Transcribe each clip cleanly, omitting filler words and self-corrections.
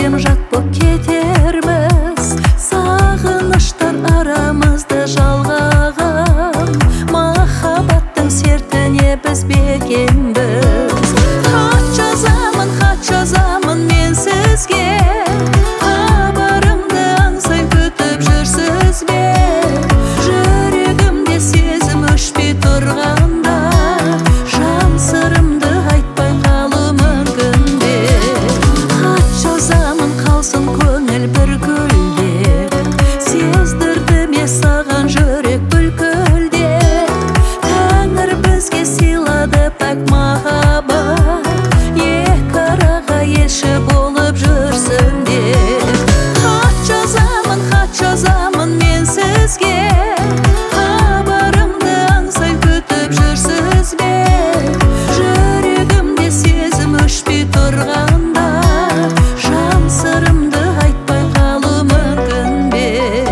әбдем жат боп кетерміз. Сағыныштар арамызды жалғаған, махаббаттың сертіне біз бекенбіз. Хат жазамын мен сізге, хабарымды аңсай күтіп жүрсіз бе? Жүрегімде сезім өшпей тұрғанда, жан сырымды айтпай қалу мүмкін бе? Хат жазамын қалсын көңіл бір гүлдеп, сездірді ме саған жүрек бүлкілдеп? Тәңір бізге сыйлады пәк махаббат, екі араға елші болып жүрсін деп. Хат жазамын мен сізге, хабарымды аңсай күтіп жүрсіз бе? Жүрегімде сезім өшпей тұрғанда, жан сырымды айтпай қалу мүмкін бе?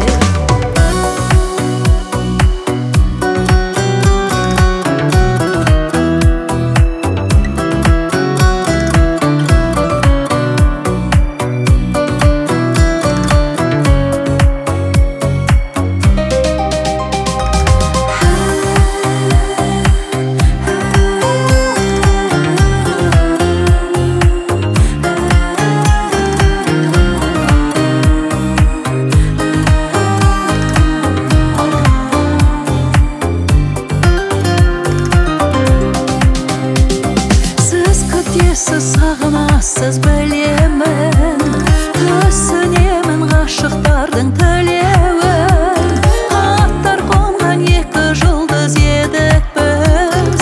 Сіз сағынасыз білемін, түсінемін ғашықтардың тілеуін. Аттар қонған екі жұлдыз едік біз,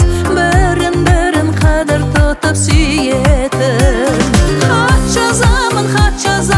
бірін қадір тұтып сүйетін. Хат жазамын